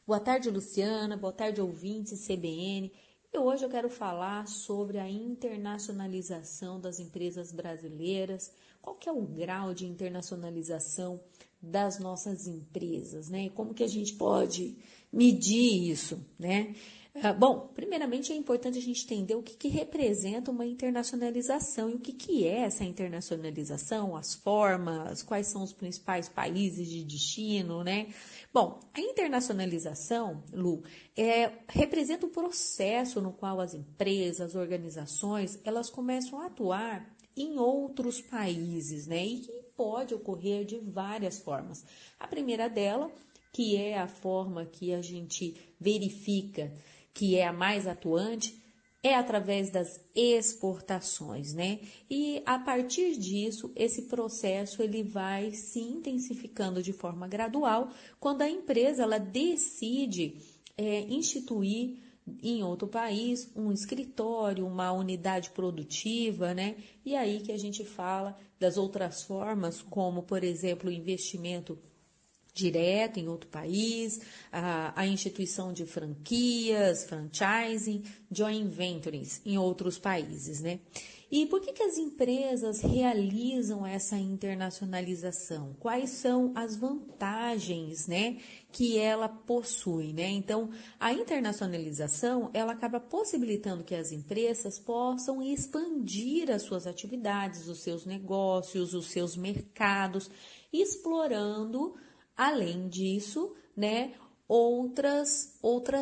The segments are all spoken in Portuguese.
Boa tarde, Luciana. Boa tarde, ouvintes CBN. E hoje eu quero falar sobre a internacionalização das empresas brasileiras. Qual que é o grau de internacionalização das nossas empresas, né? E como que a gente pode medir isso, né? Bom, primeiramente é importante a gente entender o que representa uma internacionalização e o que é essa internacionalização, as formas, quais são os principais países de destino, né? Bom, a internacionalização, Lu, representa o processo no qual as empresas, organizações, elas começam a atuar em outros países, né? E que pode ocorrer de várias formas. A primeira dela, que é a forma que a gente verifica que é a mais atuante, é através das exportações, né? E a partir disso, esse processo ele vai se intensificando de forma gradual quando a empresa ela decide instituir em outro país um escritório, uma unidade produtiva, né? E aí que a gente fala das outras formas, como, por exemplo, o investimento direto em outro país, a instituição de franquias, franchising, joint ventures em outros países, né? E por que as empresas realizam essa internacionalização? Quais são as vantagens, né, que ela possui, né? Então, a internacionalização, ela acaba possibilitando que as empresas possam expandir as suas atividades, os seus negócios, os seus mercados, explorando além disso, né, outras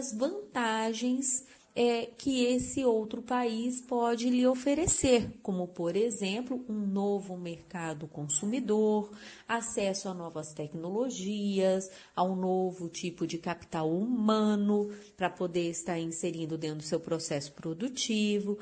vantagens que esse outro país pode lhe oferecer, como, por exemplo, um novo mercado consumidor, acesso a novas tecnologias, a um novo tipo de capital humano para poder estar inserindo dentro do seu processo produtivo.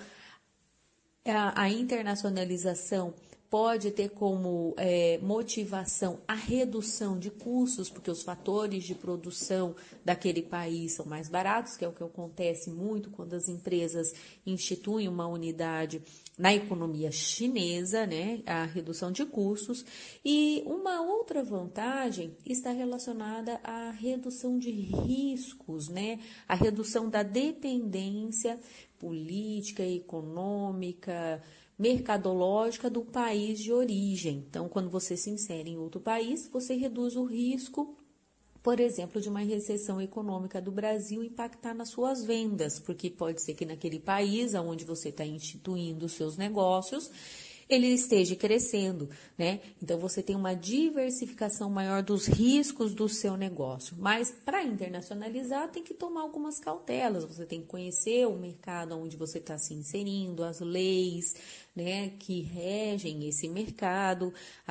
A internacionalização pode ter como motivação a redução de custos, porque os fatores de produção daquele país são mais baratos, que é o que acontece muito quando as empresas instituem uma unidade na economia chinesa, né, a redução de custos. E uma outra vantagem está relacionada à redução de riscos, né, a redução da dependência política, econômica, mercadológica do país de origem. Então, quando você se insere em outro país, você reduz o risco, por exemplo, de uma recessão econômica do Brasil impactar nas suas vendas, porque pode ser que naquele país onde você está instituindo os seus negócios, ele esteja crescendo, né? Então, você tem uma diversificação maior dos riscos do seu negócio. Mas, para internacionalizar, tem que tomar algumas cautelas. Você tem que conhecer o mercado onde você está se inserindo, as leis, né, que regem esse mercado,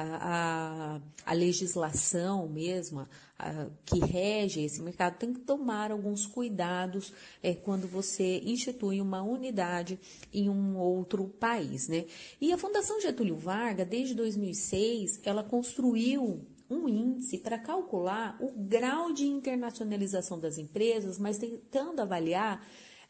a legislação mesmo, que rege esse mercado, tem que tomar alguns cuidados quando você institui uma unidade em um outro país, né? E a Fundação Getúlio Vargas, desde 2006, ela construiu um índice para calcular o grau de internacionalização das empresas, mas tentando avaliar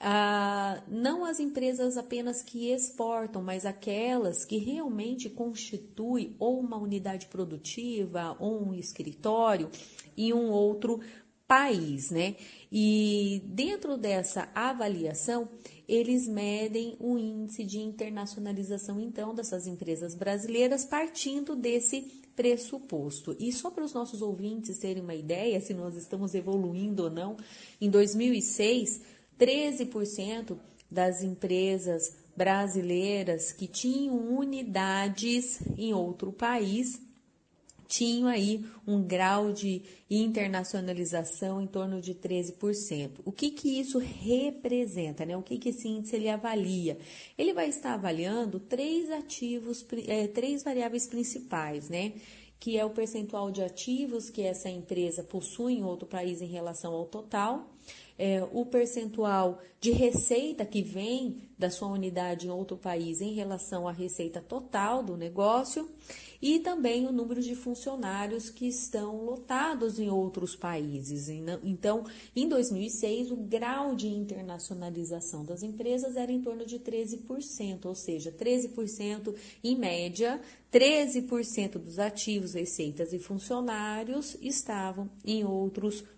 não as empresas apenas que exportam, mas aquelas que realmente constituem ou uma unidade produtiva ou um escritório em um outro país, né? E dentro dessa avaliação, eles medem o índice de internacionalização, então, dessas empresas brasileiras, partindo desse pressuposto. E só para os nossos ouvintes terem uma ideia, se nós estamos evoluindo ou não, em 2006, 13% das empresas brasileiras que tinham unidades em outro país tinham aí um grau de internacionalização em torno de 13%. O que isso representa, né? O que esse índice ele avalia? Ele vai estar avaliando três variáveis principais, né? Que é o percentual de ativos que essa empresa possui em outro país em relação ao total, o percentual de receita que vem da sua unidade em outro país em relação à receita total do negócio e também o número de funcionários que estão lotados em outros países. Então, em 2006, o grau de internacionalização das empresas era em torno de 13%, ou seja, 13% em média, 13% dos ativos, receitas e funcionários estavam em outros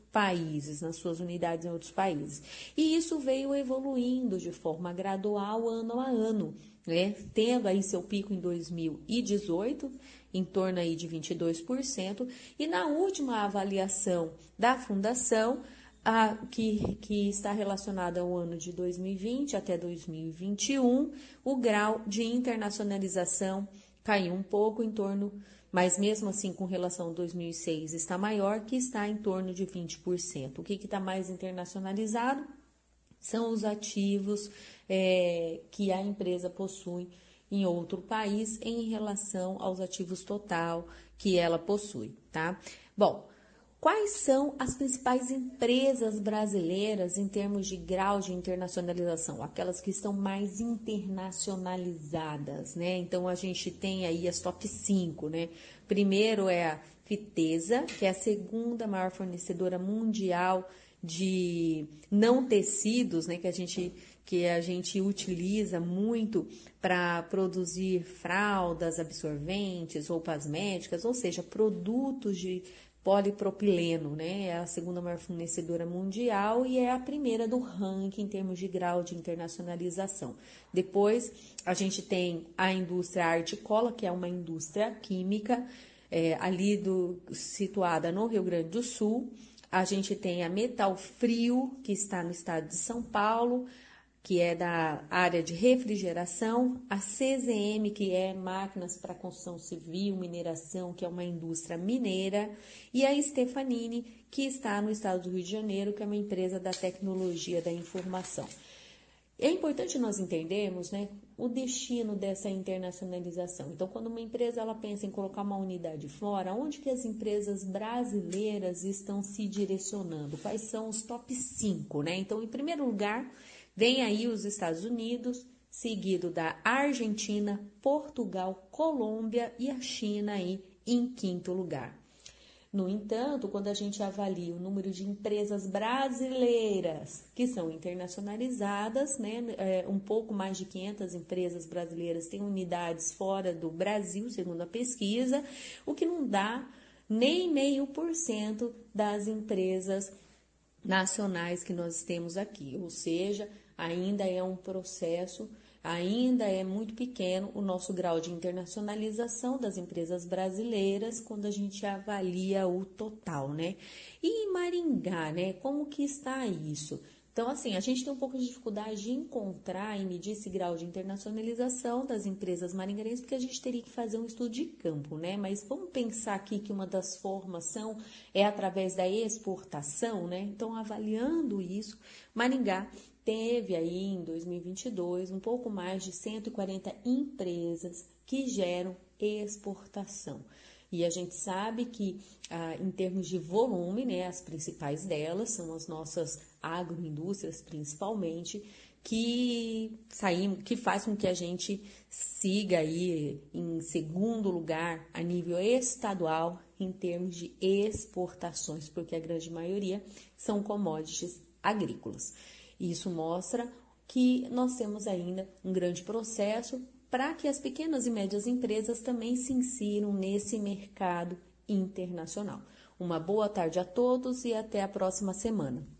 países, nas suas unidades em outros países. E isso veio evoluindo de forma gradual ano a ano, né? Tendo aí seu pico em 2018, em torno aí de 22%, e na última avaliação da Fundação, que está relacionada ao ano de 2020 até 2021, o grau de internacionalização caiu um pouco em torno, mas mesmo assim com relação a 2006 está maior, que está em torno de 20%. O que está mais internacionalizado são os ativos que a empresa possui em outro país em relação aos ativos total que ela possui, tá? Bom, quais são as principais empresas brasileiras em termos de grau de internacionalização? Aquelas que estão mais internacionalizadas, né? Então, a gente tem aí as top 5, né? Primeiro é a Fitesa, que é a segunda maior fornecedora mundial de não tecidos, né? Que a gente utiliza muito para produzir fraldas, absorventes, roupas médicas, ou seja, produtos de polipropileno, né? É a segunda maior fornecedora mundial e é a primeira do ranking em termos de grau de internacionalização. Depois, a gente tem a indústria Articola, que é uma indústria química, situada no Rio Grande do Sul. A gente tem a Metal Frio, que está no estado de São Paulo, que é da área de refrigeração, a CZM, que é máquinas para construção civil, mineração, que é uma indústria mineira, e a Stefanini, que está no estado do Rio de Janeiro, que é uma empresa da tecnologia da informação. É importante nós entendermos, né, o destino dessa internacionalização. Então, quando uma empresa ela pensa em colocar uma unidade fora, onde que as empresas brasileiras estão se direcionando? Quais são os top 5, né? Então, em primeiro lugar, vem aí os Estados Unidos, seguido da Argentina, Portugal, Colômbia e a China aí em quinto lugar. No entanto, quando a gente avalia o número de empresas brasileiras que são internacionalizadas, né, um pouco mais de 500 empresas brasileiras têm unidades fora do Brasil, segundo a pesquisa, o que não dá nem 0,5% das empresas nacionais que nós temos aqui, ou seja, ainda é um processo, ainda é muito pequeno o nosso grau de internacionalização das empresas brasileiras quando a gente avalia o total, né? E em Maringá, né? Como que está isso? Então, assim, a gente tem um pouco de dificuldade de encontrar e medir esse grau de internacionalização das empresas maringaenses, porque a gente teria que fazer um estudo de campo, né? Mas vamos pensar aqui que uma das formas é através da exportação, né? Então, avaliando isso, Maringá teve aí em 2022 um pouco mais de 140 empresas que geram exportação. E a gente sabe que, em termos de volume, né, as principais delas são as nossas agroindústrias, principalmente, que faz com que a gente siga aí em segundo lugar a nível estadual em termos de exportações, porque a grande maioria são commodities agrícolas. Isso mostra que nós temos ainda um grande processo para que as pequenas e médias empresas também se insiram nesse mercado internacional. Uma boa tarde a todos e até a próxima semana.